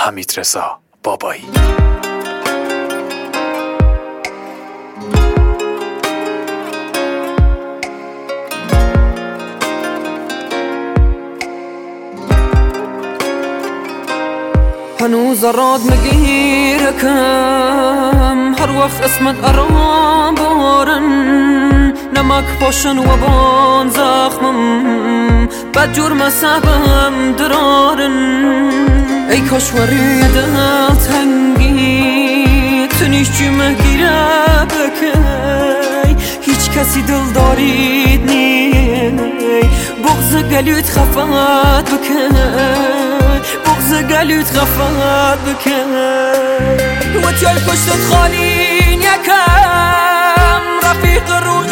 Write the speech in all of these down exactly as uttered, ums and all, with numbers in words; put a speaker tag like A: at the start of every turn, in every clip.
A: حمیدرضا بابایی.
B: هنوز راد مگیرکم هر وقت اسمت ارام بارن، نمک پاشن و بان زخمم بد جرم سبم درارن. ای کاش وری دل تنگی تنیش جمع گیره بکی، هیچ کسی دل دارید نی بغض گلوت خفت بکی، بغض گلوت خفت بکی. و تیای پشتت خالین یکم رفیق روز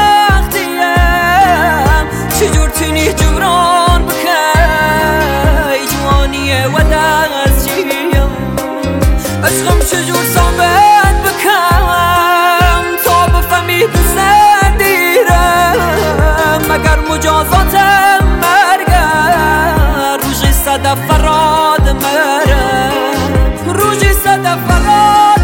B: سختیم، چجور تونی جبران بکی جوانیه و دستیم. عشقم چجور ثابت بکم تا بفهمی دوست دیرم، مگر مجازاتم مرگر روژی صدف فراد مرم، روژی صدف فراد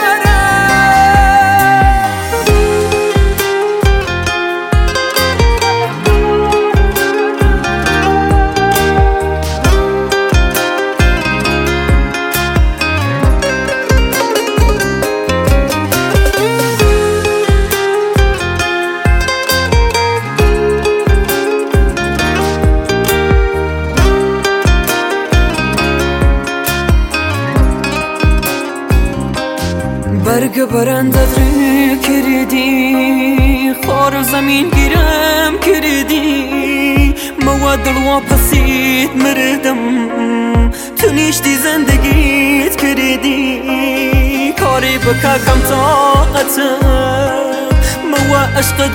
B: برگ برندت ری کردی، خار زمین گیرم کردی، مواد دل و پسید مردم تو نیشتی زندگیت کردی. کاری بکا کم طاقتم موا عشقت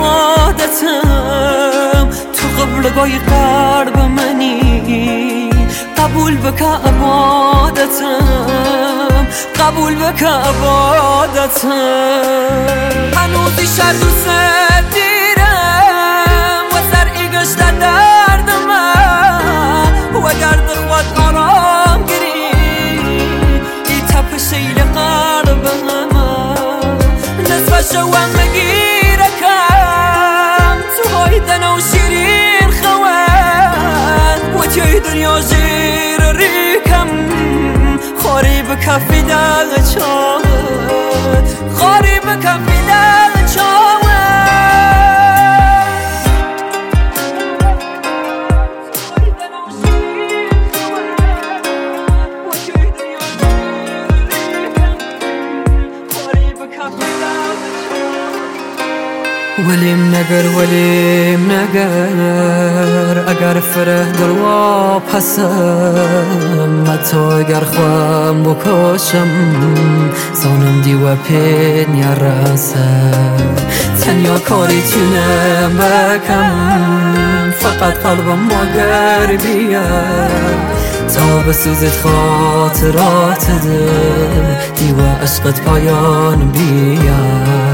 B: بدادتم، تو قبل گای قرب منی قبول بکا عبادتم، قبول بکا عبادتم. هنوزی شر دوست دیرم و زرعی گشت دردم و گرد خود آرام گری ای تپش ایل قلبم نصف شوام مگیرکم تو های دنو شیرین خواد و توی دنیا زیر ریکم خاری بکفی دل چاوت، خاری بکفی دل چاوت. ولیم نگر ولیم نگر اگر فره دل و پسم، حتی اگر خواهم بکشم زانم دیو پین یا رسم. تنیا کاری تونم بکم فقط قلبم مگر بیاد تا بسوزت خاطرات ده دیو عشقت پایان بیاد.